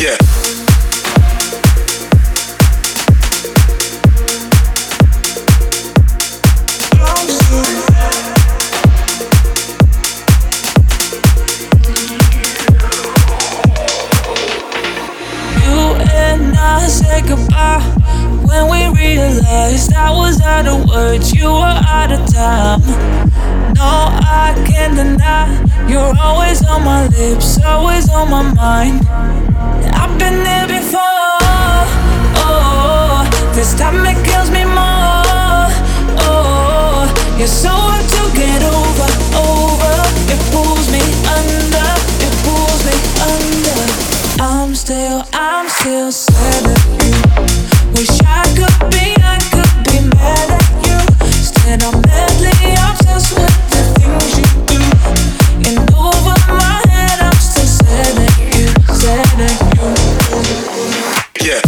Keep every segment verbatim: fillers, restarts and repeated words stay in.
Yeah. I said goodbye when we realized I was out of words, you were out of time. No, I can't deny, you're always on my lips, always on my mind. I've been there before, oh, this time it kills me more. Oh, you're so hard to get over, over. It pulls me under, it pulls me under. I'm still, I'm still sad at you. Wish I could be, I could be mad at you. Instead I'm madly obsessed with the things you do. And over my head I'm still sad at you, sad at you. Yeah.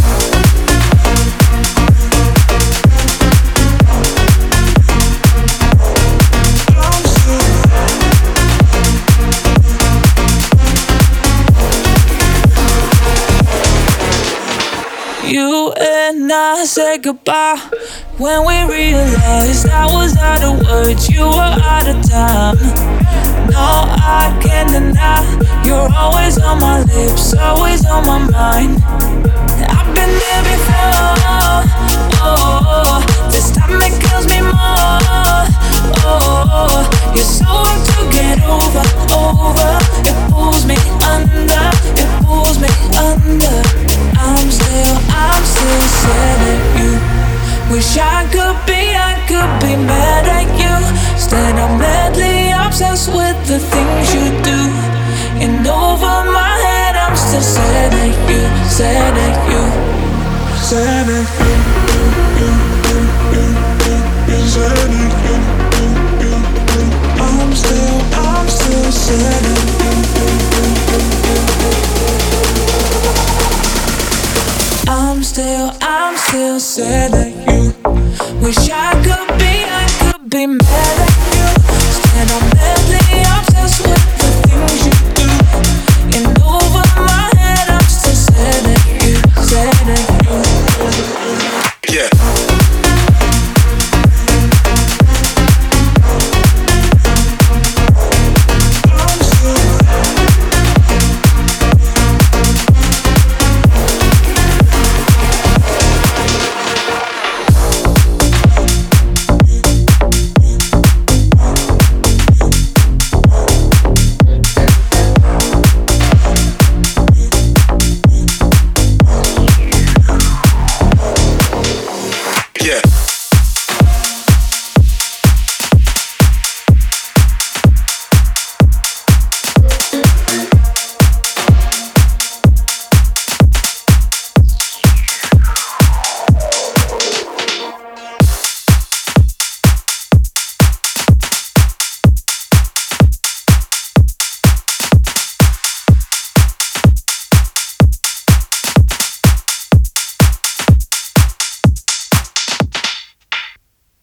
You and I said goodbye when we realized I was out of words, you were out of time. No, I can't deny, you're always on my lips, always on my mind. I've been there before, oh, this time it kills me more. Oh, you're so hard to get over, over. It pulls me under, it pulls me under. I'm still, I'm still sad at you. Wish I could be, I could be mad at you. Instead I'm madly obsessed with the things you do. And over my head I'm still sad at you, sad at you, sad at you, sad at you. I'm still, I'm still sad at you. I'm still, I'm still sad at you. Wish I could be, I could be mad at you. Instead I'm madly obsessed with the things you